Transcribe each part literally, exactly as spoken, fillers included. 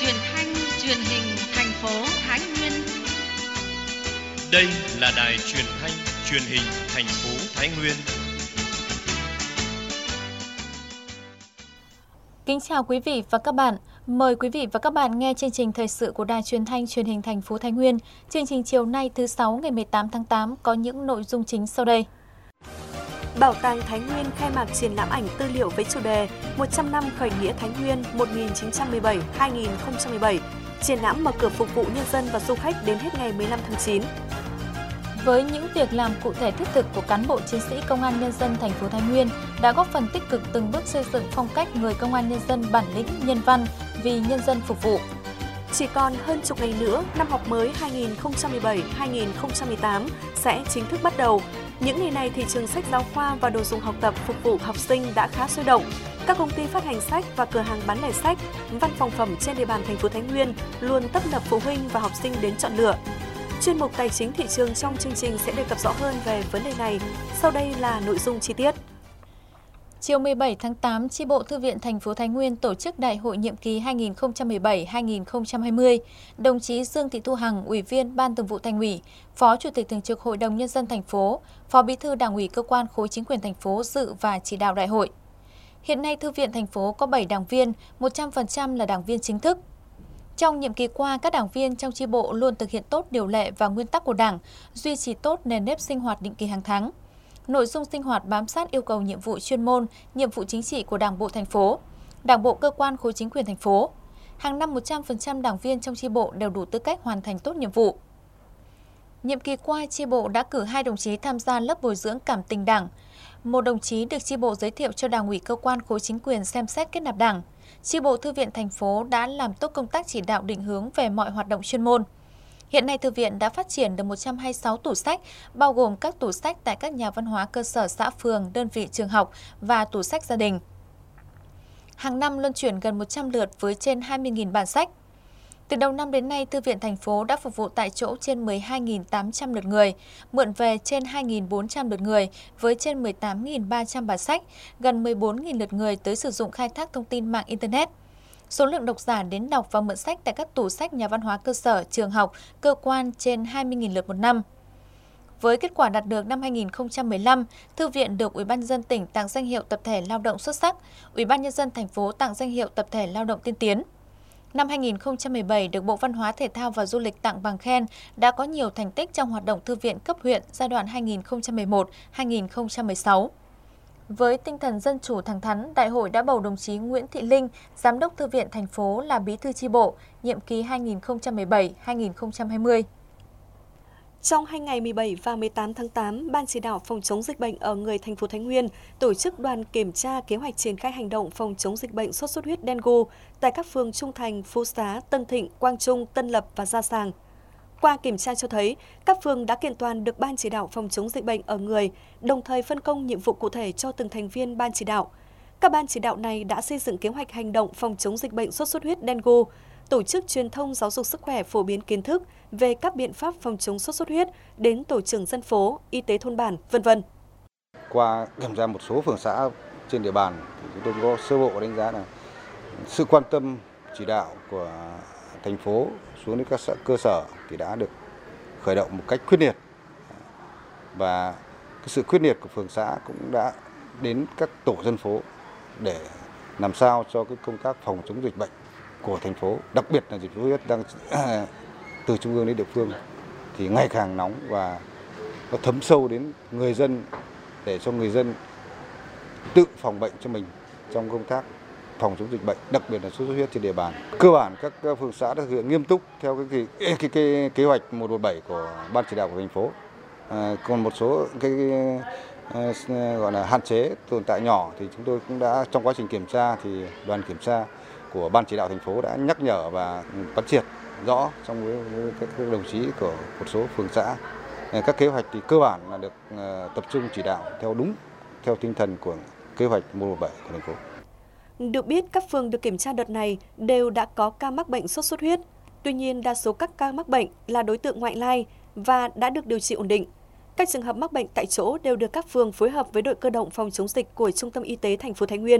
truyền thanh truyền hình thành phố Thái Nguyên. Đây là đài truyền thanh truyền hình thành phố Thái Nguyên. Kính chào quý vị và các bạn. Mời quý vị và các bạn nghe chương trình thời sự của đài truyền thanh truyền hình thành phố Thái Nguyên. Chương trình chiều nay thứ sáu ngày mười tám tháng tám có những nội dung chính sau đây. Bảo tàng Thái Nguyên khai mạc triển lãm ảnh tư liệu với chủ đề một trăm năm khởi nghĩa Thái Nguyên một nghìn chín trăm mười bảy đến hai nghìn không trăm mười bảy. Triển lãm mở cửa phục vụ nhân dân và du khách đến hết ngày mười lăm tháng chín. Với những việc làm cụ thể thiết thực của cán bộ chiến sĩ Công an Nhân dân thành phố Thái Nguyên đã góp phần tích cực từng bước xây dựng phong cách người Công an Nhân dân bản lĩnh, nhân văn, vì nhân dân phục vụ. Chỉ còn hơn chục ngày nữa, năm học mới hai nghìn không trăm mười bảy hai nghìn không trăm mười tám sẽ chính thức bắt đầu. Những ngày này, thị trường sách giáo khoa và đồ dùng học tập phục vụ học sinh đã khá sôi động. Các công ty phát hành sách và cửa hàng bán lẻ sách, văn phòng phẩm trên địa bàn thành phố Thái Nguyên luôn tấp nập phụ huynh và học sinh đến chọn lựa. Chuyên mục Tài chính thị trường trong chương trình sẽ đề cập rõ hơn về vấn đề này. Sau đây là nội dung chi tiết. Chiều mười bảy tháng tám, Chi bộ Thư viện thành phố Thái Nguyên tổ chức Đại hội nhiệm kỳ hai nghìn không trăm mười bảy đến hai nghìn không trăm hai mươi. Đồng chí Dương Thị Thu Hằng, Ủy viên Ban Thường vụ Thành ủy, Phó Chủ tịch Thường trực Hội đồng Nhân dân thành phố, Phó Bí thư Đảng ủy cơ quan khối chính quyền thành phố dự và chỉ đạo đại hội. Hiện nay Thư viện thành phố có bảy đảng viên, một trăm phần trăm là đảng viên chính thức. Trong nhiệm kỳ qua, các đảng viên trong chi bộ luôn thực hiện tốt điều lệ và nguyên tắc của Đảng, duy trì tốt nền nếp sinh hoạt định kỳ hàng tháng. Nội dung sinh hoạt bám sát yêu cầu nhiệm vụ chuyên môn, nhiệm vụ chính trị của Đảng bộ thành phố, Đảng bộ cơ quan khối chính quyền thành phố. Hàng năm một trăm phần trăm đảng viên trong chi bộ đều đủ tư cách hoàn thành tốt nhiệm vụ. Nhiệm kỳ qua, chi bộ đã cử hai đồng chí tham gia lớp bồi dưỡng cảm tình Đảng. Một đồng chí được chi bộ giới thiệu cho Đảng ủy cơ quan khối chính quyền xem xét kết nạp Đảng. Chi bộ Thư viện thành phố đã làm tốt công tác chỉ đạo định hướng về mọi hoạt động chuyên môn. Hiện nay Thư viện đã phát triển được một trăm hai mươi sáu tủ sách, bao gồm các tủ sách tại các nhà văn hóa cơ sở xã phường, đơn vị trường học và tủ sách gia đình. Hàng năm luân chuyển gần một trăm lượt với trên hai mươi nghìn bản sách. Từ đầu năm đến nay, Thư viện thành phố đã phục vụ tại chỗ trên mười hai nghìn tám trăm lượt người, mượn về trên hai nghìn bốn trăm lượt người với trên mười tám nghìn ba trăm bản sách, gần mười bốn nghìn lượt người tới sử dụng khai thác thông tin mạng Internet. Số lượng độc giả đến đọc và mượn sách tại các tủ sách nhà văn hóa cơ sở, trường học, cơ quan trên hai mươi nghìn lượt một năm. Với kết quả đạt được năm hai nghìn không trăm mười lăm, Thư viện được Ủy ban nhân dân tỉnh tặng danh hiệu tập thể lao động xuất sắc, Ủy ban nhân dân thành phố tặng danh hiệu tập thể lao động tiên tiến. Năm hai nghìn không trăm mười bảy được Bộ Văn hóa Thể thao và Du lịch tặng bằng khen đã có nhiều thành tích trong hoạt động thư viện cấp huyện giai đoạn hai nghìn không trăm mười một đến hai nghìn không trăm mười sáu. Với tinh thần dân chủ thẳng thắn, Đại hội đã bầu đồng chí Nguyễn Thị Linh, Giám đốc Thư viện thành phố là Bí thư chi bộ, nhiệm kỳ hai nghìn không trăm mười bảy đến hai nghìn không trăm hai mươi. Trong hai ngày mười bảy và mười tám tháng tám, Ban chỉ đạo phòng chống dịch bệnh ở người thành phố Thái Nguyên tổ chức đoàn kiểm tra kế hoạch triển khai hành động phòng chống dịch bệnh sốt xuất huyết dengue tại các phường Trung Thành, Phú Xá, Tân Thịnh, Quang Trung, Tân Lập và Gia Sàng. Qua kiểm tra cho thấy, các phường đã kiện toàn được Ban chỉ đạo phòng chống dịch bệnh ở người, đồng thời phân công nhiệm vụ cụ thể cho từng thành viên Ban chỉ đạo. Các ban chỉ đạo này đã xây dựng kế hoạch hành động phòng chống dịch bệnh sốt xuất huyết dengue, tổ chức truyền thông giáo dục sức khỏe phổ biến kiến thức về các biện pháp phòng chống sốt xuất huyết đến tổ trưởng dân phố, y tế thôn bản, vân vân. Qua kiểm tra một số phường xã trên địa bàn, thì chúng tôi có sơ bộ đánh giá là sự quan tâm chỉ đạo của thành phố xuống đến các cơ sở thì đã được khởi động một cách quyết liệt, và cái sự quyết liệt của phường xã cũng đã đến các tổ dân phố để làm sao cho cái công tác phòng chống dịch bệnh của thành phố, đặc biệt là dịch sốt xuất huyết đang từ trung ương đến địa phương thì ngày càng nóng và nó thấm sâu đến người dân, để cho người dân tự phòng bệnh cho mình trong công tác phòng chống dịch bệnh, đặc biệt là sốt xuất huyết trên địa bàn. Cơ bản các phường xã đã thực hiện nghiêm túc theo cái cái, cái, cái kế hoạch một một bảy của Ban chỉ đạo của thành phố. À, còn một số cái, cái, cái gọi là hạn chế tồn tại nhỏ thì chúng tôi cũng đã trong quá trình kiểm tra thì đoàn kiểm tra của Ban chỉ đạo thành phố đã nhắc nhở và quán triệt rõ trong với, với các đồng chí của một số phường xã. Các kế hoạch thì cơ bản là được uh, tập trung chỉ đạo theo đúng theo tinh thần của kế hoạch một một bảy của thành phố. Được biết, các phường được kiểm tra đợt này đều đã có ca mắc bệnh sốt xuất huyết. Tuy nhiên, đa số các ca mắc bệnh là đối tượng ngoại lai và đã được điều trị ổn định. Các trường hợp mắc bệnh tại chỗ đều được các phường phối hợp với đội cơ động phòng chống dịch của Trung tâm Y tế thành phố Thái Nguyên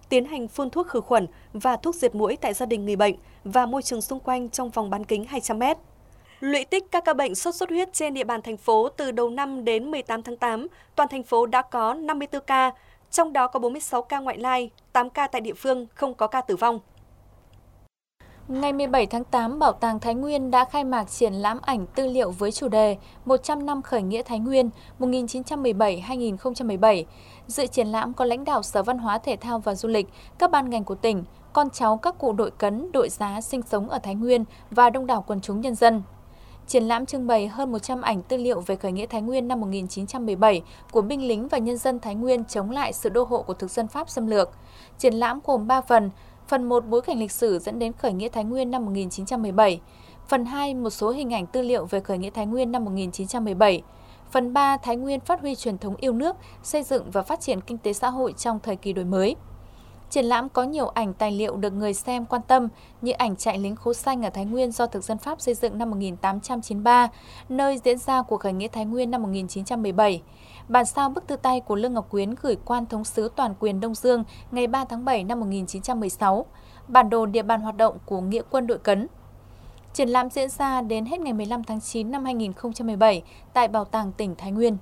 tiến hành phun thuốc khử khuẩn và thuốc diệt muỗi tại gia đình người bệnh và môi trường xung quanh trong vòng bán kính hai trăm mét. Lũy tích các ca bệnh sốt xuất huyết trên địa bàn thành phố từ đầu năm đến mười tám tháng tám, toàn thành phố đã có năm mươi tư ca, trong đó có bốn mươi sáu ca ngoại lai, tám ca tại địa phương, không có ca tử vong. Ngày mười bảy tháng tám, Bảo tàng Thái Nguyên đã khai mạc triển lãm ảnh tư liệu với chủ đề một trăm năm khởi nghĩa Thái Nguyên một nghìn chín trăm mười bảy đến hai nghìn không trăm mười bảy. Dự triển lãm có lãnh đạo Sở Văn hóa Thể thao và Du lịch, các ban ngành của tỉnh, con cháu các cụ đội cấn, đội giá sinh sống ở Thái Nguyên và đông đảo quần chúng nhân dân. Triển lãm trưng bày hơn một trăm ảnh tư liệu về khởi nghĩa Thái Nguyên năm một nghìn chín trăm mười bảy của binh lính và nhân dân Thái Nguyên chống lại sự đô hộ của thực dân Pháp xâm lược. Triển lãm gồm ba phần. Phần một, bối cảnh lịch sử dẫn đến khởi nghĩa Thái Nguyên năm một nghìn chín trăm mười bảy. Phần hai, một số hình ảnh tư liệu về khởi nghĩa Thái Nguyên năm một nghìn chín trăm mười bảy. Phần ba, Thái Nguyên phát huy truyền thống yêu nước, xây dựng và phát triển kinh tế xã hội trong thời kỳ đổi mới. Triển lãm có nhiều ảnh tài liệu được người xem quan tâm như ảnh trại lính Khố Xanh ở Thái Nguyên do thực dân Pháp xây dựng năm một nghìn tám trăm chín mươi ba, nơi diễn ra cuộc khởi nghĩa Thái Nguyên năm một nghìn chín trăm mười bảy. Bản sao bức thư tay của Lương Ngọc Quyến gửi quan thống sứ toàn quyền Đông Dương ngày ba tháng bảy năm một nghìn chín trăm mười sáu, bản đồ địa bàn hoạt động của Nghĩa quân đội cấn. Triển lãm diễn ra đến hết ngày mười lăm tháng chín năm hai nghìn không trăm mười bảy tại Bảo tàng tỉnh Thái Nguyên.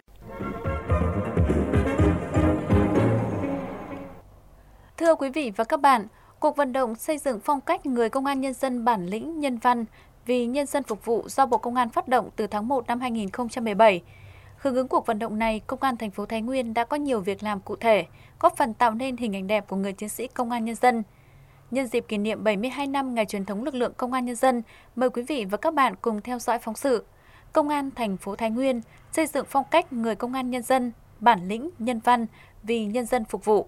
Thưa quý vị và các bạn, cuộc vận động xây dựng phong cách người công an nhân dân bản lĩnh, nhân văn vì nhân dân phục vụ do Bộ Công an phát động từ tháng một năm hai nghìn không trăm mười bảy. Hưởng ứng cuộc vận động này, Công an thành phố Thái Nguyên đã có nhiều việc làm cụ thể, góp phần tạo nên hình ảnh đẹp của người chiến sĩ công an nhân dân. Nhân dịp kỷ niệm bảy mươi hai năm ngày truyền thống lực lượng công an nhân dân, mời quý vị và các bạn cùng theo dõi phóng sự Công an thành phố Thái Nguyên xây dựng phong cách người công an nhân dân, bản lĩnh, nhân văn vì nhân dân phục vụ.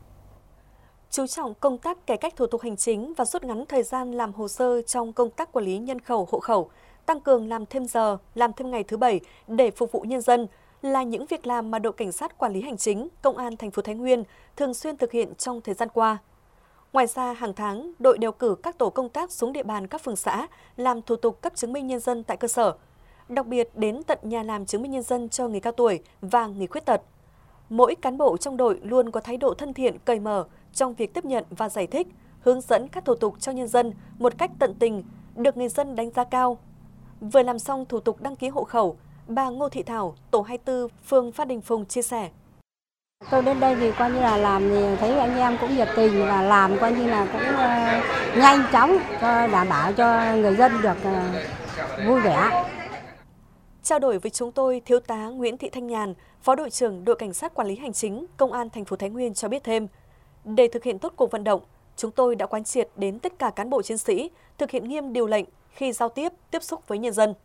Chú trọng công tác cải cách thủ tục hành chính và rút ngắn thời gian làm hồ sơ trong công tác quản lý nhân khẩu, hộ khẩu, tăng cường làm thêm giờ, làm thêm ngày thứ bảy để phục vụ nhân dân là những việc làm mà đội cảnh sát quản lý hành chính, Công an thành phố Thái Nguyên thường xuyên thực hiện trong thời gian qua. Ngoài ra, hàng tháng, đội đều cử các tổ công tác xuống địa bàn các phường xã làm thủ tục cấp chứng minh nhân dân tại cơ sở, đặc biệt đến tận nhà làm chứng minh nhân dân cho người cao tuổi và người khuyết tật. Mỗi cán bộ trong đội luôn có thái độ thân thiện, cởi mở trong việc tiếp nhận và giải thích, hướng dẫn các thủ tục cho nhân dân một cách tận tình, được người dân đánh giá cao. Vừa làm xong thủ tục đăng ký hộ khẩu, bà Ngô Thị Thảo, tổ hai mươi tư, phường Phát Đình Phùng chia sẻ. Tôi đến đây thì coi như là làm thì thấy anh em cũng nhiệt tình và làm coi như là cũng uh, nhanh chóng cho đảm bảo cho người dân được uh, vui vẻ. Trao đổi với chúng tôi, Thiếu tá Nguyễn Thị Thanh Nhàn, Phó đội trưởng đội cảnh sát quản lý hành chính, Công an thành phố Thái Nguyên cho biết thêm, để thực hiện tốt cuộc vận động, chúng tôi đã quán triệt đến tất cả cán bộ chiến sĩ thực hiện nghiêm điều lệnh khi giao tiếp, tiếp xúc với nhân dân.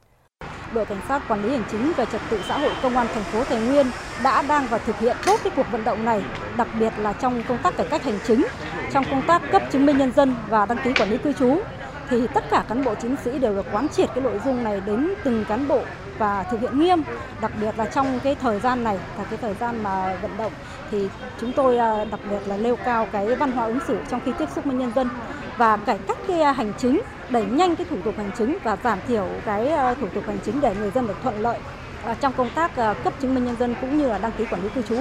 Đội cảnh sát quản lý hành chính về trật tự xã hội Công an thành phố Thái Nguyên đã đang và thực hiện tốt cái cuộc vận động này, đặc biệt là trong công tác cải cách hành chính, trong công tác cấp chứng minh nhân dân và đăng ký quản lý cư trú. Thì tất cả cán bộ chiến sĩ đều được quán triệt cái nội dung này đến từng cán bộ và thực hiện nghiêm, đặc biệt là trong cái thời gian này, là cái thời gian mà vận động thì chúng tôi đặc biệt là nêu cao cái văn hóa ứng xử trong khi tiếp xúc với nhân dân và cải cách cái hành chính, đẩy nhanh cái thủ tục hành chính và giảm thiểu cái thủ tục hành chính để người dân được thuận lợi trong công tác cấp chứng minh nhân dân cũng như là đăng ký quản lý cư trú.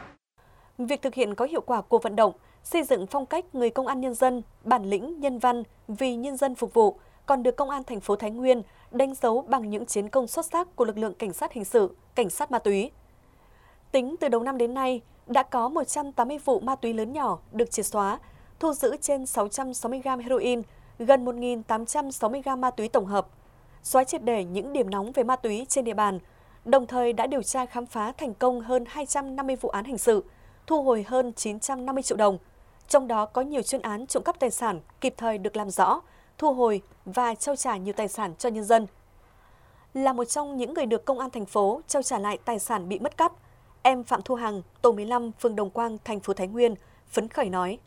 Việc thực hiện có hiệu quả cuộc vận động, xây dựng phong cách người công an nhân dân, bản lĩnh, nhân văn vì nhân dân phục vụ còn được Công an thành phố Thái Nguyên đánh dấu bằng những chiến công xuất sắc của lực lượng cảnh sát hình sự, cảnh sát ma túy. Tính từ đầu năm đến nay, đã có một trăm tám mươi vụ ma túy lớn nhỏ được triệt xóa, thu giữ trên sáu trăm sáu mươi gam heroin, gần một nghìn tám trăm sáu mươi gam ma túy tổng hợp, xóa triệt để những điểm nóng về ma túy trên địa bàn, đồng thời đã điều tra khám phá thành công hơn hai trăm năm mươi vụ án hình sự, thu hồi hơn chín trăm năm mươi triệu đồng. Trong đó có nhiều chuyên án trộm cắp tài sản kịp thời được làm rõ, thu hồi và trao trả nhiều tài sản cho nhân dân. Là một trong những người được Công an thành phố trao trả lại tài sản bị mất cắp, em Phạm Thu Hằng, tổ mười lăm, phường Đồng Quang, thành phố Thái Nguyên, phấn khởi nói.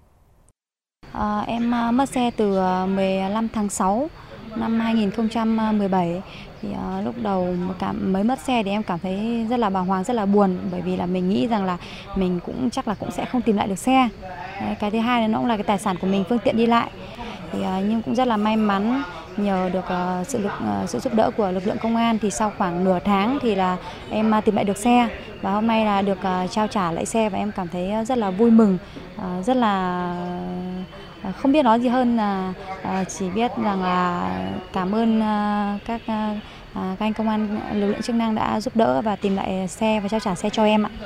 À, em mất xe từ mười lăm tháng sáu năm hai nghìn không trăm mười bảy. Thì uh, lúc đầu cảm, mới mất xe thì em cảm thấy rất là bàng hoàng, rất là buồn, bởi vì là mình nghĩ rằng là mình cũng chắc là cũng sẽ không tìm lại được xe. Đấy, cái thứ hai là nó cũng là cái tài sản của mình, phương tiện đi lại. Thì uh, nhưng cũng rất là may mắn nhờ được uh, sự lực, uh, sự giúp đỡ của lực lượng công an thì sau khoảng nửa tháng thì là em uh, tìm lại được xe và hôm nay là được uh, trao trả lại xe và em cảm thấy rất là vui mừng, uh, rất là uh, không biết nói gì hơn là uh, chỉ biết rằng là cảm ơn uh, các uh, các anh công an lực lượng chức năng đã giúp đỡ và tìm lại xe và trao trả xe cho em ạ.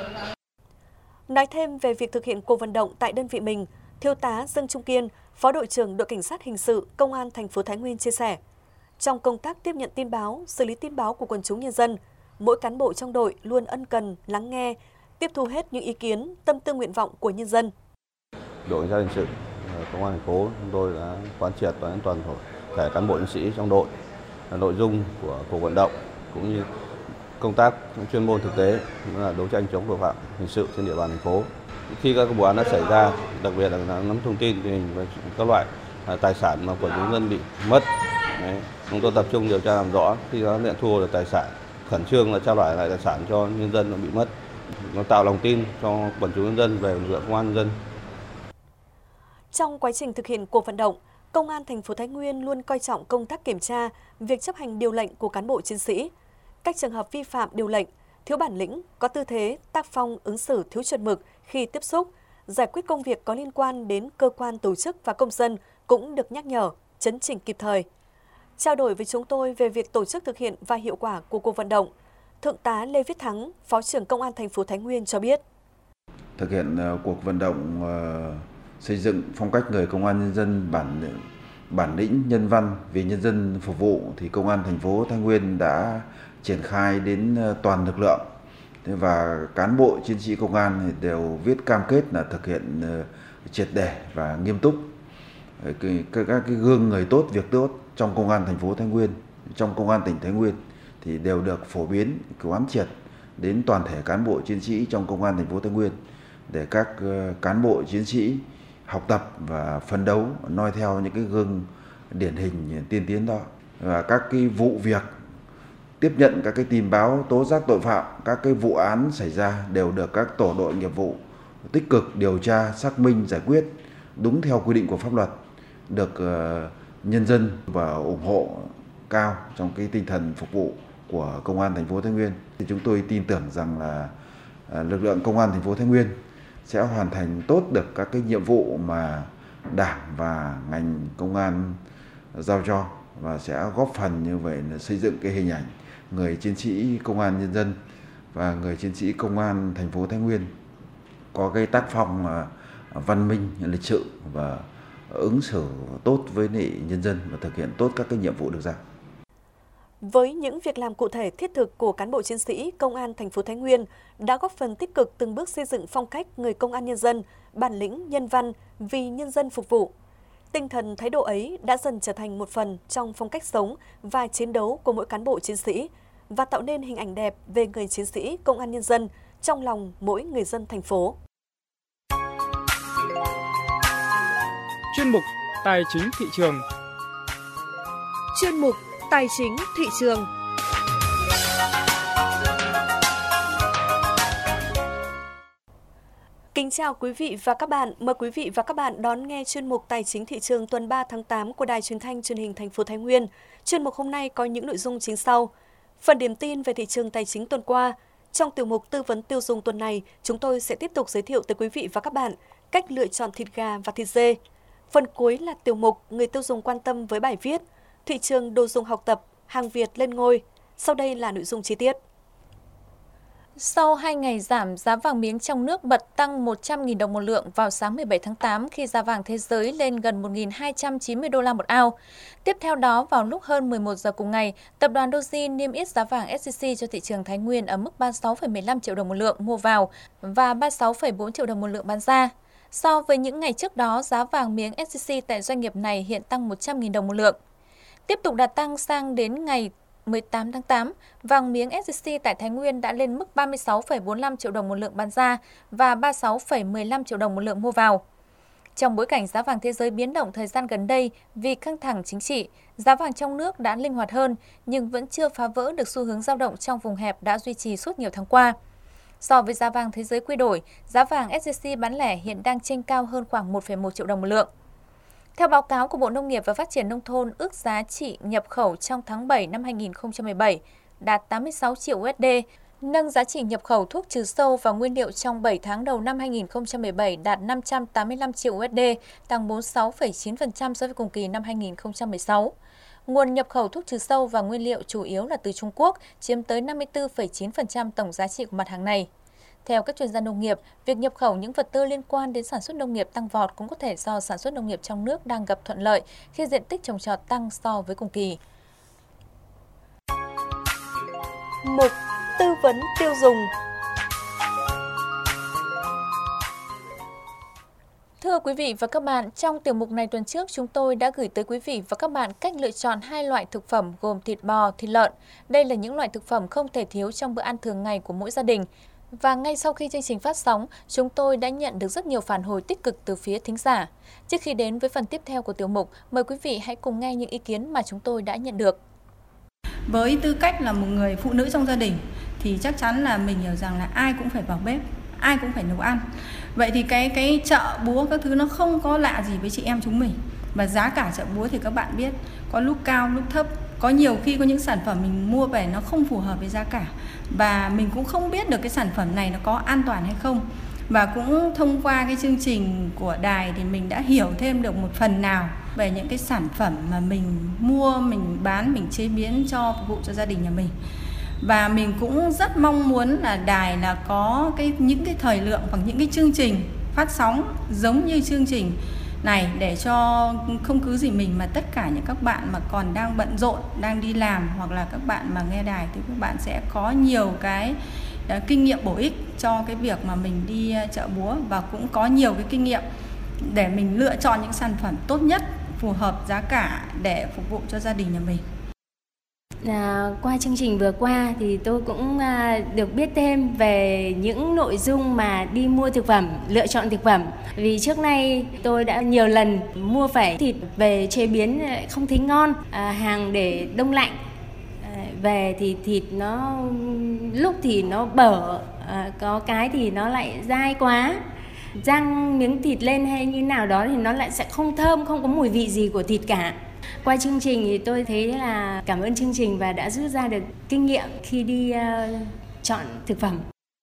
Nói thêm về việc thực hiện cuộc vận động tại đơn vị mình, Thiếu tá Dương Trung Kiên, Phó đội trưởng đội cảnh sát hình sự Công an thành phố Thái Nguyên chia sẻ: trong công tác tiếp nhận tin báo, xử lý tin báo của quần chúng nhân dân, mỗi cán bộ trong đội luôn ân cần lắng nghe, tiếp thu hết những ý kiến, tâm tư nguyện vọng của nhân dân. Đội cảnh sát hình sự Công an thành phố chúng tôi đã quán triệt toàn toàn thể cán bộ chiến sĩ trong đội nội dung của cuộc vận động cũng như công tác chuyên môn thực tế là đấu tranh chống tội phạm hình sự trên địa bàn thành phố. Khi các vụ án đã xảy ra, đặc biệt là nắm thông tin tình hình về các loại tài sản mà quần chúng dân bị mất, đấy, chúng tôi tập trung điều tra làm rõ. Khi đã nhận thu hồi được tài sản, khẩn trương là trao lại lại tài sản cho nhân dân bị mất, nó tạo lòng tin cho quần chúng nhân dân về lực lượng công an nhân dân. Trong quá trình thực hiện cuộc vận động, Công an thành phố Thái Nguyên luôn coi trọng công tác kiểm tra, việc chấp hành điều lệnh của cán bộ chiến sĩ. Các trường hợp vi phạm điều lệnh, thiếu bản lĩnh, có tư thế, tác phong, ứng xử thiếu chuẩn mực khi tiếp xúc, giải quyết công việc có liên quan đến cơ quan tổ chức và công dân cũng được nhắc nhở, chấn chỉnh kịp thời. Trao đổi với chúng tôi về việc tổ chức thực hiện và hiệu quả của cuộc vận động, Thượng tá Lê Viết Thắng, Phó trưởng Công an thành phố Thái Nguyên cho biết: Thực hiện uh, cuộc vận động uh, xây dựng phong cách người công an nhân dân bản bản lĩnh, nhân văn, vì nhân dân phục vụ thì Công an thành phố Thái Nguyên đã triển khai đến toàn lực lượng, và cán bộ chiến sĩ công an đều viết cam kết là thực hiện triệt để và nghiêm túc các cái gương người tốt, việc tốt trong Công an thành phố Thái Nguyên, trong Công an tỉnh Thái Nguyên thì đều được phổ biến, quán triệt đến toàn thể cán bộ chiến sĩ trong Công an thành phố Thái Nguyên để các cán bộ chiến sĩ học tập và phấn đấu noi theo những cái gương điển hình tiên tiến đó. Và các cái vụ việc tiếp nhận các cái tin báo tố giác tội phạm, các cái vụ án xảy ra đều được các tổ đội nghiệp vụ tích cực điều tra, xác minh, giải quyết đúng theo quy định của pháp luật, được uh, nhân dân và ủng hộ cao trong cái tinh thần phục vụ của Công an thành phố Thái Nguyên. Thì chúng tôi tin tưởng rằng là uh, lực lượng Công an thành phố Thái Nguyên sẽ hoàn thành tốt được các cái nhiệm vụ mà Đảng và ngành công an giao cho, và sẽ góp phần như vậy là xây dựng cái hình ảnh người chiến sĩ công an nhân dân và người chiến sĩ công an thành phố Thái Nguyên có cái tác phong văn minh, lịch sự và ứng xử tốt với nhân dân và thực hiện tốt các cái nhiệm vụ được giao. Với những việc làm cụ thể thiết thực của cán bộ chiến sĩ Công an thành phố Thái Nguyên đã góp phần tích cực từng bước xây dựng phong cách người công an nhân dân, bản lĩnh, nhân văn, vì nhân dân phục vụ. Tinh thần thái độ ấy đã dần trở thành một phần trong phong cách sống và chiến đấu của mỗi cán bộ chiến sĩ và tạo nên hình ảnh đẹp về người chiến sĩ công an nhân dân trong lòng mỗi người dân thành phố. Chuyên mục Tài chính thị trường. Chuyên mục Tài chính thị trường. Kính chào quý vị và các bạn. Mời quý vị và các bạn đón nghe chuyên mục Tài chính thị trường tuần ba tháng tám của Đài Truyền thanh Truyền hình thành phố Thái Nguyên. Chuyên mục hôm nay có những nội dung chính sau. Phần điểm tin về thị trường tài chính tuần qua. Trong tiểu mục tư vấn tiêu dùng tuần này, chúng tôi sẽ tiếp tục giới thiệu tới quý vị và các bạn cách lựa chọn thịt gà và thịt dê. Phần cuối là tiểu mục người tiêu dùng quan tâm với bài viết thị trường đồ dùng học tập, hàng Việt lên ngôi. Sau đây là nội dung chi tiết. Sau hai ngày giảm, giá vàng miếng trong nước bật tăng một trăm nghìn đồng một lượng vào sáng mười bảy tháng tám khi giá vàng thế giới lên gần một nghìn hai trăm chín mươi đô la một ao. Tiếp theo đó, vào lúc hơn mười một giờ cùng ngày, tập đoàn Doji niêm yết giá vàng ét gi xê cho thị trường Thái Nguyên ở mức ba mươi sáu phẩy mười lăm triệu đồng một lượng mua vào và ba mươi sáu phẩy bốn triệu đồng một lượng bán ra. So với những ngày trước đó, giá vàng miếng ét gi xê tại doanh nghiệp này hiện tăng một trăm nghìn đồng một lượng. Tiếp tục đà tăng sang đến ngày mười tám tháng tám, vàng miếng ét gi xê tại Thái Nguyên đã lên mức ba mươi sáu phẩy bốn mươi lăm triệu đồng một lượng bán ra và ba mươi sáu phẩy mười lăm triệu đồng một lượng mua vào. Trong bối cảnh giá vàng thế giới biến động thời gian gần đây vì căng thẳng chính trị, giá vàng trong nước đã linh hoạt hơn nhưng vẫn chưa phá vỡ được xu hướng dao động trong vùng hẹp đã duy trì suốt nhiều tháng qua. So với giá vàng thế giới quy đổi, giá vàng ét gi xê bán lẻ hiện đang chênh cao hơn khoảng một phẩy một triệu đồng một lượng. Theo báo cáo của Bộ Nông nghiệp và Phát triển Nông thôn, ước giá trị nhập khẩu trong tháng bảy năm hai nghìn không trăm mười bảy đạt tám mươi sáu triệu đô la, Nâng giá trị nhập khẩu thuốc trừ sâu và nguyên liệu trong bảy tháng đầu năm hai nghìn không trăm mười bảy đạt năm trăm tám mươi lăm triệu đô la, tăng bốn mươi sáu phẩy chín phần trăm so với cùng kỳ năm hai nghìn không trăm mười sáu. Nguồn nhập khẩu thuốc trừ sâu và nguyên liệu chủ yếu là từ Trung Quốc, chiếm tới năm mươi tư phẩy chín phần trăm tổng giá trị của mặt hàng này. Theo các chuyên gia nông nghiệp, việc nhập khẩu những vật tư liên quan đến sản xuất nông nghiệp tăng vọt cũng có thể do sản xuất nông nghiệp trong nước đang gặp thuận lợi khi diện tích trồng trọt tăng so với cùng kỳ. Mục tư vấn tiêu dùng. Thưa quý vị và các bạn, trong tiểu mục này tuần trước chúng tôi đã gửi tới quý vị và các bạn cách lựa chọn hai loại thực phẩm gồm thịt bò, thịt lợn. Đây là những loại thực phẩm không thể thiếu trong bữa ăn thường ngày của mỗi gia đình. Và ngay sau khi chương trình phát sóng, chúng tôi đã nhận được rất nhiều phản hồi tích cực từ phía thính giả. Trước khi đến với phần tiếp theo của tiểu mục, mời quý vị hãy cùng nghe những ý kiến mà chúng tôi đã nhận được. Với tư cách là một người phụ nữ trong gia đình thì chắc chắn là mình hiểu rằng là ai cũng phải vào bếp, ai cũng phải nấu ăn. Vậy thì cái cái chợ búa các thứ nó không có lạ gì với chị em chúng mình. Và giá cả chợ búa thì các bạn biết, có lúc cao lúc thấp, có nhiều khi có những sản phẩm mình mua về nó không phù hợp với giá cả và mình cũng không biết được cái sản phẩm này nó có an toàn hay không. Và cũng thông qua cái chương trình của đài thì mình đã hiểu thêm được một phần nào về những cái sản phẩm mà mình mua, mình bán, mình chế biến cho phục vụ cho gia đình nhà mình. Và mình cũng rất mong muốn là đài là có cái những cái thời lượng hoặc những cái chương trình phát sóng giống như chương trình này để cho không cứ gì mình mà tất cả những các bạn mà còn đang bận rộn, đang đi làm hoặc là các bạn mà nghe đài thì các bạn sẽ có nhiều cái uh, kinh nghiệm bổ ích cho cái việc mà mình đi uh, chợ búa và cũng có nhiều cái kinh nghiệm để mình lựa chọn những sản phẩm tốt nhất, phù hợp giá cả để phục vụ cho gia đình nhà mình. À, qua chương trình vừa qua thì tôi cũng à, được biết thêm về những nội dung mà đi mua thực phẩm, lựa chọn thực phẩm. Vì trước nay tôi đã nhiều lần mua phải thịt về chế biến không thấy ngon, à, hàng để đông lạnh. À, về thì thịt nó lúc thì nó bở, à, có cái thì nó lại dai quá. Rang miếng thịt lên hay như nào đó thì nó lại sẽ không thơm, không có mùi vị gì của thịt cả. Qua chương trình thì tôi thấy là cảm ơn chương trình và đã rút ra được kinh nghiệm khi đi uh, chọn thực phẩm.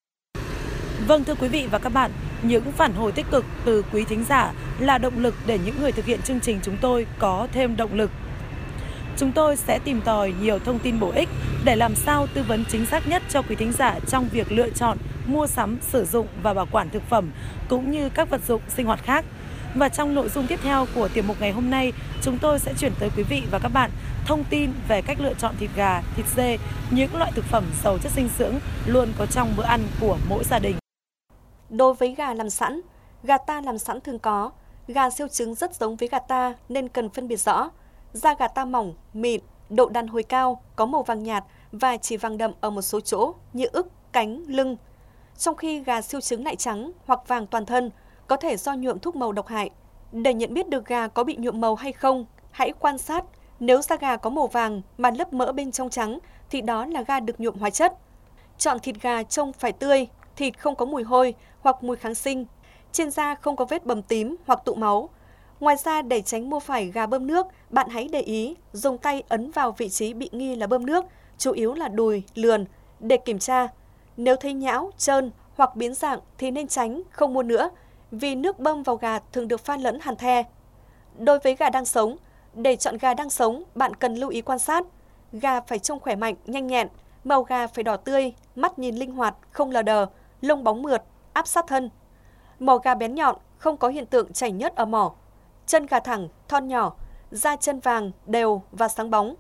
Vâng, thưa quý vị và các bạn, những phản hồi tích cực từ quý thính giả là động lực để những người thực hiện chương trình chúng tôi có thêm động lực. Chúng tôi sẽ tìm tòi nhiều thông tin bổ ích để làm sao tư vấn chính xác nhất cho quý thính giả trong việc lựa chọn, mua sắm, sử dụng và bảo quản thực phẩm cũng như các vật dụng sinh hoạt khác. Và trong nội dung tiếp theo của tiểu mục ngày hôm nay, chúng tôi sẽ chuyển tới quý vị và các bạn thông tin về cách lựa chọn thịt gà, thịt dê, những loại thực phẩm giàu chất dinh dưỡng luôn có trong bữa ăn của mỗi gia đình. Đối với gà làm sẵn, gà ta làm sẵn thường có, gà siêu trứng rất giống với gà ta nên cần phân biệt rõ. Da gà ta mỏng, mịn, độ đàn hồi cao, có màu vàng nhạt và chỉ vàng đậm ở một số chỗ như ức, cánh, lưng. Trong khi gà siêu trứng lại trắng hoặc vàng toàn thân, có thể do nhuộm thuốc màu độc hại. Để nhận biết được gà có bị nhuộm màu hay không, hãy quan sát. Nếu da gà có màu vàng mà lớp mỡ bên trong trắng thì đó là gà được nhuộm hóa chất. Chọn thịt gà trông phải tươi, thịt không có mùi hôi hoặc mùi kháng sinh. Trên da không có vết bầm tím hoặc tụ máu. Ngoài ra, để tránh mua phải gà bơm nước, bạn hãy để ý dùng tay ấn vào vị trí bị nghi là bơm nước, chủ yếu là đùi, lườn, để kiểm tra. Nếu thấy nhão, trơn hoặc biến dạng thì nên tránh, không mua nữa, vì nước bơm vào gà thường được pha lẫn hàn the. Đối với gà đang sống, để chọn gà đang sống, bạn cần lưu ý quan sát. Gà phải trông khỏe mạnh, nhanh nhẹn, màu gà phải đỏ tươi, mắt nhìn linh hoạt, không lờ đờ, lông bóng mượt, áp sát thân. Mỏ gà bén nhọn, không có hiện tượng chảy nhớt ở mỏ. Chân gà thẳng, thon nhỏ, da chân vàng, đều và sáng bóng.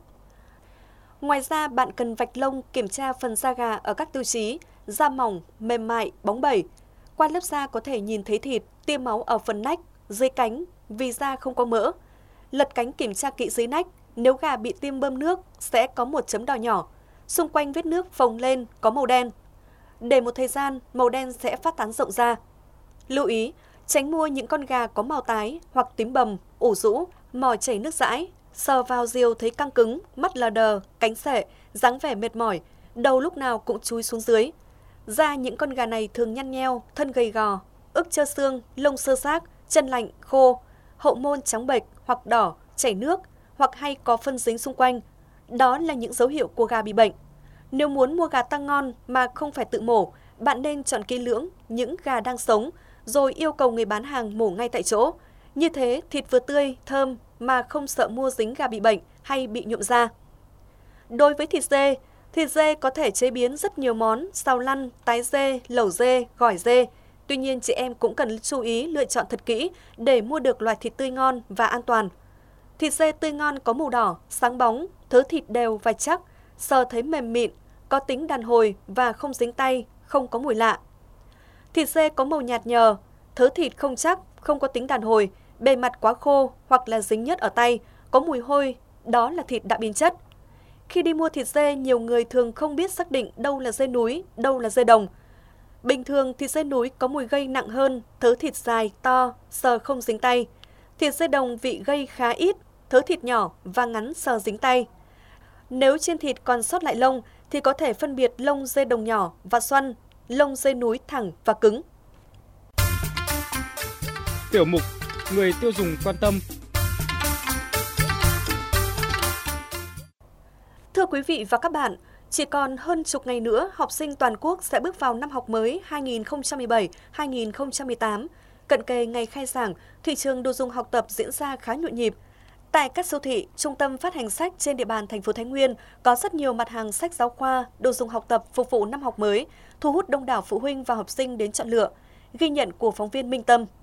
Ngoài ra, bạn cần vạch lông kiểm tra phần da gà ở các tiêu chí, da mỏng, mềm mại, bóng bẩy. Qua lớp da có thể nhìn thấy thịt, tia máu ở phần nách, dưới cánh vì da không có mỡ. Lật cánh kiểm tra kỹ dưới nách, nếu gà bị tiêm bơm nước sẽ có một chấm đỏ nhỏ. Xung quanh vết nước phồng lên có màu đen. Để một thời gian, màu đen sẽ phát tán rộng ra. Lưu ý, tránh mua những con gà có màu tái hoặc tím bầm, ủ rũ, mỏ chảy nước dãi, sờ vào rìu thấy căng cứng, mắt lờ đờ, cánh xệ, dáng vẻ mệt mỏi, đầu lúc nào cũng chúi xuống dưới. Da những con gà này thường nhăn nheo, thân gầy gò, ức trơ xương, lông xơ xác, chân lạnh, khô, hậu môn trắng bệch hoặc đỏ, chảy nước hoặc hay có phân dính xung quanh. Đó là những dấu hiệu của gà bị bệnh. Nếu muốn mua gà ta ngon mà không phải tự mổ, bạn nên chọn kỹ lưỡng những gà đang sống, rồi yêu cầu người bán hàng mổ ngay tại chỗ. Như thế, thịt vừa tươi, thơm mà không sợ mua dính gà bị bệnh hay bị nhuộm da. Đối với thịt dê, thịt dê có thể chế biến rất nhiều món, xào lăn, tái dê, lẩu dê, gỏi dê. Tuy nhiên, chị em cũng cần chú ý lựa chọn thật kỹ để mua được loại thịt tươi ngon và an toàn. Thịt dê tươi ngon có màu đỏ, sáng bóng, thớ thịt đều và chắc, sờ thấy mềm mịn, có tính đàn hồi và không dính tay, không có mùi lạ. Thịt dê có màu nhạt nhờ, thớ thịt không chắc, không có tính đàn hồi, bề mặt quá khô hoặc là dính nhớt ở tay, có mùi hôi, đó là thịt đã biến chất. Khi đi mua thịt dê, nhiều người thường không biết xác định đâu là dê núi, đâu là dê đồng. Bình thường, thịt dê núi có mùi gây nặng hơn, thớ thịt dài, to, sờ không dính tay. Thịt dê đồng vị gây khá ít, thớ thịt nhỏ và ngắn sờ dính tay. Nếu trên thịt còn sót lại lông thì có thể phân biệt lông dê đồng nhỏ và xoăn, lông dê núi thẳng và cứng. Tiểu mục Người tiêu dùng quan tâm. Thưa quý vị và các bạn, chỉ còn hơn chục ngày nữa, học sinh toàn quốc sẽ bước vào năm học mới hai nghìn không trăm mười bảy hai nghìn không trăm mười tám. Cận kề ngày khai giảng, thị trường đồ dùng học tập diễn ra khá nhộn nhịp. Tại các siêu thị, trung tâm phát hành sách trên địa bàn thành phố Thái Nguyên có rất nhiều mặt hàng sách giáo khoa, đồ dùng học tập phục vụ năm học mới, thu hút đông đảo phụ huynh và học sinh đến chọn lựa. Ghi nhận của phóng viên Minh Tâm.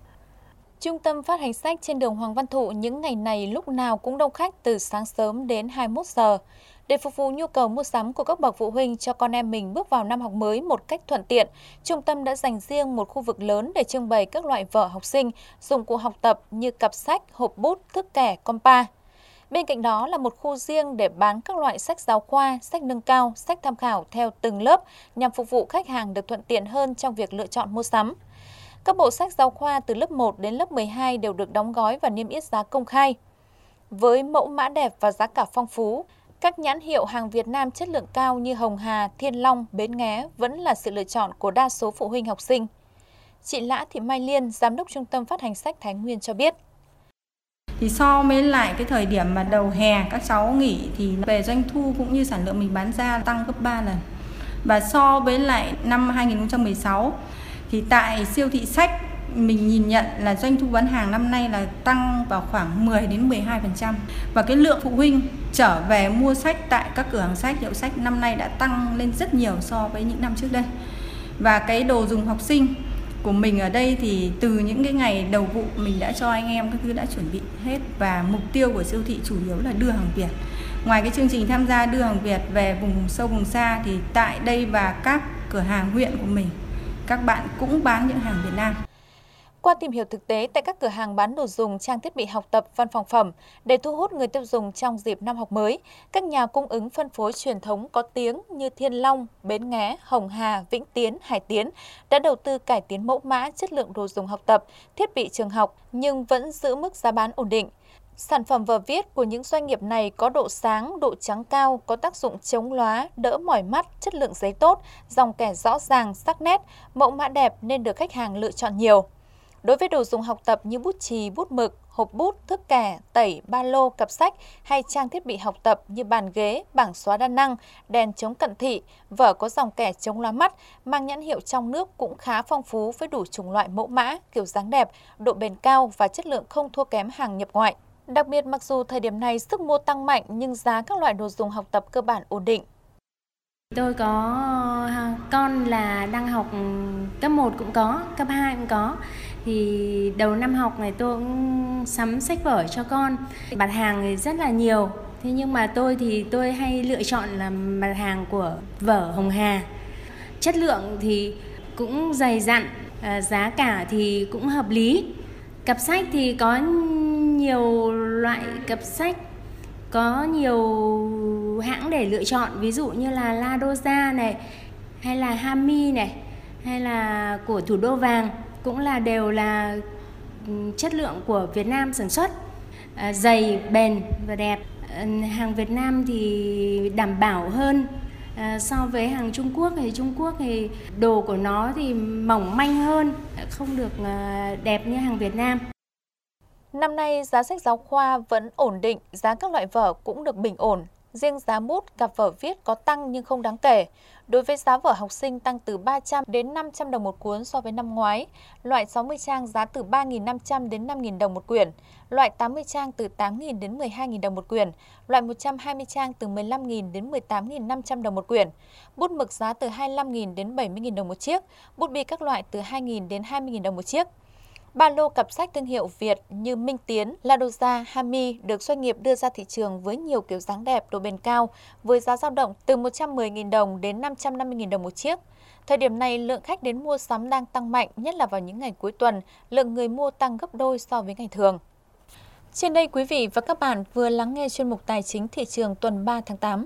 Trung tâm phát hành sách trên đường Hoàng Văn Thụ những ngày này lúc nào cũng đông khách từ sáng sớm đến hai mươi mốt giờ. Để phục vụ nhu cầu mua sắm của các bậc phụ huynh cho con em mình bước vào năm học mới một cách thuận tiện, trung tâm đã dành riêng một khu vực lớn để trưng bày các loại vở học sinh, dụng cụ học tập như cặp sách, hộp bút, thước kẻ, compa. Bên cạnh đó là một khu riêng để bán các loại sách giáo khoa, sách nâng cao, sách tham khảo theo từng lớp nhằm phục vụ khách hàng được thuận tiện hơn trong việc lựa chọn mua sắm. Các bộ sách giáo khoa từ lớp một đến lớp mười hai đều được đóng gói và niêm yết giá công khai. Với mẫu mã đẹp và giá cả phong phú, các nhãn hiệu hàng Việt Nam chất lượng cao như Hồng Hà, Thiên Long, Bến Nghé vẫn là sự lựa chọn của đa số phụ huynh học sinh. Chị Lã Thị Mai Liên, Giám đốc Trung tâm Phát hành sách Thái Nguyên cho biết. Thì so với lại cái thời điểm mà đầu hè các cháu nghỉ thì về doanh thu cũng như sản lượng mình bán ra tăng gấp ba lần. Và so với lại năm hai nghìn không trăm mười sáu thì tại siêu thị sách mình nhìn nhận là doanh thu bán hàng năm nay là tăng vào khoảng mười đến mười hai phần trăm. Và cái lượng phụ huynh trở về mua sách tại các cửa hàng sách, hiệu sách năm nay đã tăng lên rất nhiều so với những năm trước đây. Và cái đồ dùng học sinh của mình ở đây thì từ những cái ngày đầu vụ mình đã cho anh em các thứ đã chuẩn bị hết. Và mục tiêu của siêu thị chủ yếu là đưa hàng Việt. Ngoài cái chương trình tham gia đưa hàng Việt về vùng sâu vùng xa thì tại đây và các cửa hàng huyện của mình, các bạn cũng bán những hàng Việt Nam. Qua tìm hiểu thực tế tại các cửa hàng bán đồ dùng, trang thiết bị học tập, văn phòng phẩm để thu hút người tiêu dùng trong dịp năm học mới, các nhà cung ứng phân phối truyền thống có tiếng như Thiên Long, Bến Nghé, Hồng Hà, Vĩnh Tiến, Hải Tiến đã đầu tư cải tiến mẫu mã, chất lượng đồ dùng học tập, thiết bị trường học nhưng vẫn giữ mức giá bán ổn định. Sản phẩm vở viết của những doanh nghiệp này có độ sáng, độ trắng cao, có tác dụng chống lóa, đỡ mỏi mắt, chất lượng giấy tốt, dòng kẻ rõ ràng, sắc nét, mẫu mã đẹp nên được khách hàng lựa chọn nhiều. Đối với đồ dùng học tập như bút chì, bút mực, hộp bút, thước kẻ, tẩy, ba lô, cặp sách hay trang thiết bị học tập như bàn ghế, bảng xóa đa năng, đèn chống cận thị, vở có dòng kẻ chống lóa mắt, mang nhãn hiệu trong nước cũng khá phong phú với đủ chủng loại mẫu mã, kiểu dáng đẹp, độ bền cao và chất lượng không thua kém hàng nhập ngoại. Đặc biệt mặc dù thời điểm này sức mua tăng mạnh nhưng giá các loại đồ dùng học tập cơ bản ổn định. Tôi có con là đang học cấp một cũng có, cấp hai cũng có. Thì đầu năm học này tôi cũng sắm sách vở cho con. Mặt hàng thì rất là nhiều. Thế nhưng mà tôi thì tôi hay lựa chọn là mặt hàng của vở Hồng Hà. Chất lượng thì cũng dày dặn, giá cả thì cũng hợp lý. Cặp sách thì có nhiều loại cặp sách, có nhiều hãng để lựa chọn, ví dụ như là La Doza này, hay là Hami này, hay là của Thủ Đô Vàng, cũng là đều là chất lượng của Việt Nam sản xuất, à, dày, bền và đẹp. À, hàng Việt Nam thì đảm bảo hơn à, so với hàng Trung Quốc. Thì Trung Quốc thì đồ của nó thì mỏng manh hơn, không được à, đẹp như hàng Việt Nam. Năm nay, giá sách giáo khoa vẫn ổn định, giá các loại vở cũng được bình ổn. Riêng giá bút, cặp vở viết có tăng nhưng không đáng kể. Đối với giá vở học sinh tăng từ ba trăm đến năm trăm đồng một cuốn so với năm ngoái. Loại sáu mươi trang giá từ ba nghìn năm trăm đến năm nghìn đồng một quyển. Loại tám mươi trang từ tám nghìn đến mười hai nghìn đồng một quyển. Loại một trăm hai mươi trang từ mười lăm nghìn đến mười tám nghìn năm trăm đồng một quyển. Bút mực giá từ hai mươi lăm nghìn đến bảy mươi nghìn đồng một chiếc. Bút bi các loại từ hai nghìn đến hai mươi nghìn đồng một chiếc. Ba lô cặp sách thương hiệu Việt như Minh Tiến, Ladoza, Hami được doanh nghiệp đưa ra thị trường với nhiều kiểu dáng đẹp, độ bền cao, với giá dao động từ một trăm mười nghìn đồng đến năm trăm năm mươi nghìn đồng một chiếc. Thời điểm này, lượng khách đến mua sắm đang tăng mạnh, nhất là vào những ngày cuối tuần, lượng người mua tăng gấp đôi so với ngày thường. Trên đây, quý vị và các bạn vừa lắng nghe chuyên mục Tài chính thị trường tuần ba tháng tám.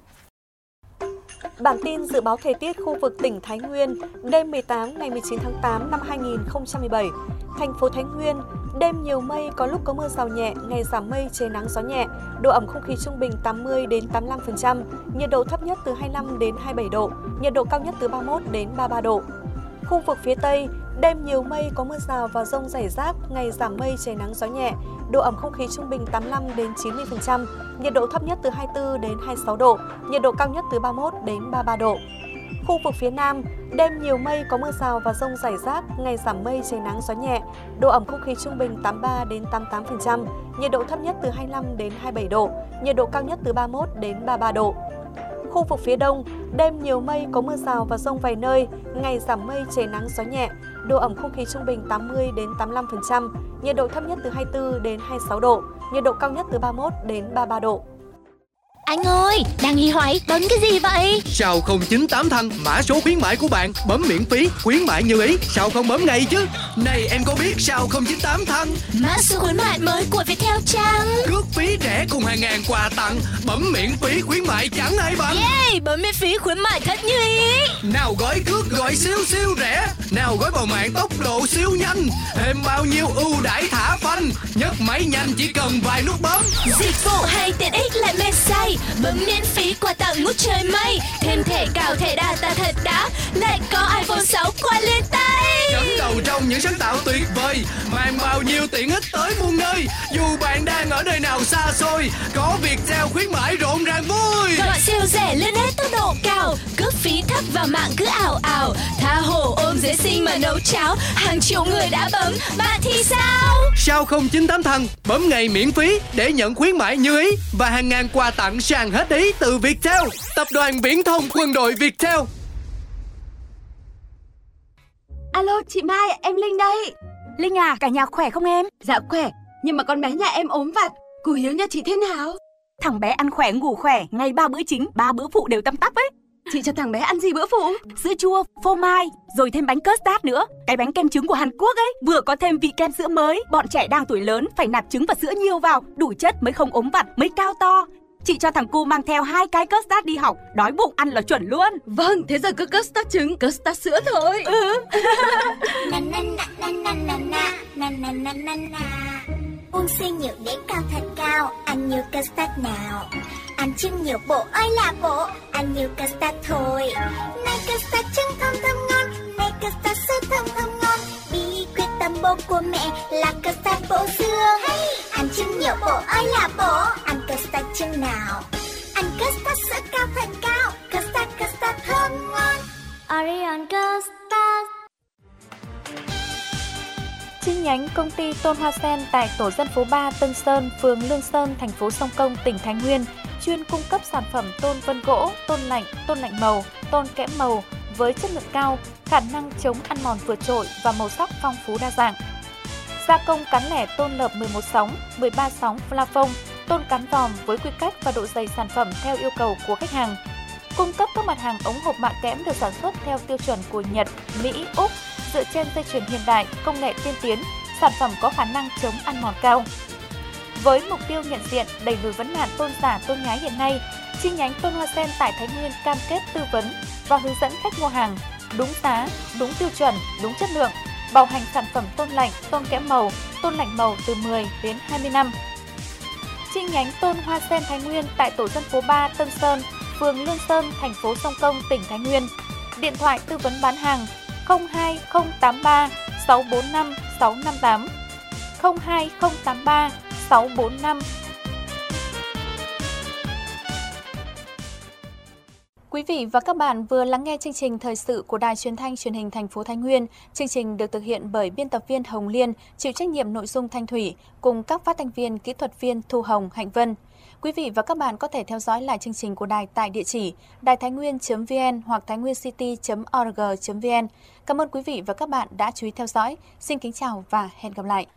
Bản tin dự báo thời tiết khu vực tỉnh Thái Nguyên, đêm mười tám ngày mười chín tháng tám năm hai nghìn không trăm mười bảy. Thành phố Thái Nguyên, đêm nhiều mây, có lúc có mưa rào nhẹ, ngày giảm mây, trời nắng gió nhẹ, độ ẩm không khí trung bình tám mươi đến tám mươi lăm phần trăm, nhiệt độ thấp nhất từ hai mươi lăm đến hai mươi bảy độ, nhiệt độ cao nhất từ ba mươi mốt đến ba mươi ba độ. Khu vực phía Tây, đêm nhiều mây, có mưa rào và dông rải rác, ngày giảm mây, trời nắng gió nhẹ, độ ẩm không khí trung bình tám mươi lăm đến chín mươi phần trăm, nhiệt độ thấp nhất từ hai mươi tư đến hai mươi sáu độ, nhiệt độ cao nhất từ ba mươi mốt đến ba mươi ba độ. Khu vực phía Nam, đêm nhiều mây, có mưa rào và dông rải rác, ngày giảm mây, trời nắng gió nhẹ, độ ẩm không khí trung bình tám mươi ba đến tám mươi tám phần trăm, nhiệt độ thấp nhất từ hai mươi lăm đến hai mươi bảy độ, nhiệt độ cao nhất từ ba mươi mốt đến ba mươi ba độ. Khu vực phía Đông, đêm nhiều mây, có mưa rào và dông vài nơi, ngày giảm mây, trời nắng gió nhẹ, độ ẩm không khí trung bình tám mươi đến tám mươi lăm phần trăm, nhiệt độ thấp nhất từ hai mươi tư đến hai mươi sáu độ, nhiệt độ cao nhất từ ba mươi mốt đến ba mươi ba độ. Anh ơi, đang nghi hoài, bấm cái gì vậy? Sao không chín tám thanh, mã số khuyến mãi của bạn, bấm miễn phí, khuyến mãi như ý, sao không bấm ngay chứ? Này em có biết sao không chín tám thanh? Mã số khuyến mãi mới của Viettel chăng? Cước phí rẻ cùng hàng ngàn quà tặng, bấm miễn phí khuyến mãi chẳng ai bằng. Yeah, bấm miễn phí khuyến mãi thật như ý. Nào gói cước gọi siêu siêu rẻ, nào gói vào mạng tốc độ siêu nhanh, thêm bao nhiêu ưu đãi thả phanh, nhấc máy nhanh chỉ cần vài nút bấm. Dịch vụ hay tiện ích lại mê say. Bấm miễn phí quà tặng ngút trời mây, thêm thẻ cào thẻ data thật đã, lại có iPhone sáu quà lên tay. Dẫn đầu trong những sáng tạo tuyệt vời, mang bao nhiêu tiện ích tới muôn nơi. Dù bạn đang ở nơi nào xa xôi, có Viettel khuyến mãi rộn ràng vui. Gọi siêu rẻ lên hết tốc độ cao, cước phí thấp và mạng cứ ảo ảo. Tha hồ ôm dễ sinh mà nấu cháo, hàng triệu người đã bấm, bạn thì sao? Sao không chín tám thằng, bấm ngày miễn phí để nhận khuyến mãi như ý và hàng ngàn quà tặng sàn hết ý từ Viettel, tập đoàn viễn thông quân đội Viettel. Alo chị Mai, em Linh đây. Linh à, cả nhà khỏe không em? Dạ khỏe, nhưng mà con bé nhà em ốm vặt. Cô Hiếu nhà chị thế nào? Thằng bé ăn khỏe ngủ khỏe, ngày ba bữa chính, ba bữa phụ đều tăm tắp ấy. Chị cho thằng bé ăn gì bữa phụ? Sữa chua, phô mai, rồi thêm bánh custard nữa. Cái bánh kem trứng của Hàn Quốc ấy, vừa có thêm vị kem sữa mới. Bọn trẻ đang tuổi lớn phải nạp trứng và sữa nhiều vào, đủ chất mới không ốm vặt, mới cao to. Chị cho thằng cu mang theo hai cái custard đi học, đói bụng ăn là chuẩn luôn. Vâng, thế giờ cứ custard trứng, custard sữa thôi. Ừ. Uống xương nhiều để cao thật cao, ăn nhiều custard nào. Ăn trứng nhiều bộ ơi là bộ, ăn nhiều custard thôi. Này custard trứng thơm thơm ngon, này custard sữa thơm thơm ngon. Bí quyết tâm bố của mẹ là custard bổ dương. Hey! Ăn trứng nhiều bộ ơi là bộ, ăn custard trứng nào. Ăn custard sữa cao thật cao, custard custard thơm ngon. Orion custard. Chi nhánh công ty Tôn Hoa Sen tại tổ dân phố ba Tân Sơn, phường Lương Sơn, thành phố Sông Công, tỉnh Thái Nguyên chuyên cung cấp sản phẩm tôn vân gỗ, tôn lạnh, tôn lạnh màu, tôn kẽm màu với chất lượng cao, khả năng chống ăn mòn vượt trội và màu sắc phong phú đa dạng. Gia công cán lẻ tôn lợp mười một sóng, mười ba sóng plafond, tôn cán vòm với quy cách và độ dày sản phẩm theo yêu cầu của khách hàng. Cung cấp các mặt hàng ống hộp mạ kẽm được sản xuất theo tiêu chuẩn của Nhật, Mỹ, Úc, dựa trên dây chuyền hiện đại, công nghệ tiên tiến, sản phẩm có khả năng chống ăn mòn cao. Với mục tiêu nhận diện, đẩy lùi vấn nạn tôn giả tôn nhái hiện nay, chi nhánh Tôn Hoa Sen tại Thái Nguyên cam kết tư vấn và hướng dẫn khách mua hàng đúng giá, đúng tiêu chuẩn, đúng chất lượng, bảo hành sản phẩm tôn lạnh, tôn kẽm màu, tôn lạnh màu từ mười đến hai mươi năm. Chi nhánh Tôn Hoa Sen Thái Nguyên tại tổ dân phố ba Tân Sơn, phường Lương Sơn, thành phố Sông Công, tỉnh Thái Nguyên. Điện thoại tư vấn bán hàng không hai không tám ba sáu bốn năm sáu năm tám, không hai không tám ba sáu bốn năm Quý vị và các bạn vừa lắng nghe chương trình thời sự của Đài Truyền thanh Truyền hình thành phố Thái Nguyên. Chương trình được thực hiện bởi biên tập viên Hồng Liên, chịu trách nhiệm nội dung Thanh Thủy, cùng các phát thanh viên, kỹ thuật viên Thu Hồng, Hạnh Vân. Quý vị và các bạn có thể theo dõi lại chương trình của đài tại địa chỉ đài thái nguyên chấm vn hoặc thainwincity chấm org chấm vn. Cảm ơn quý vị và các bạn đã chú ý theo dõi. Xin kính chào và hẹn gặp lại.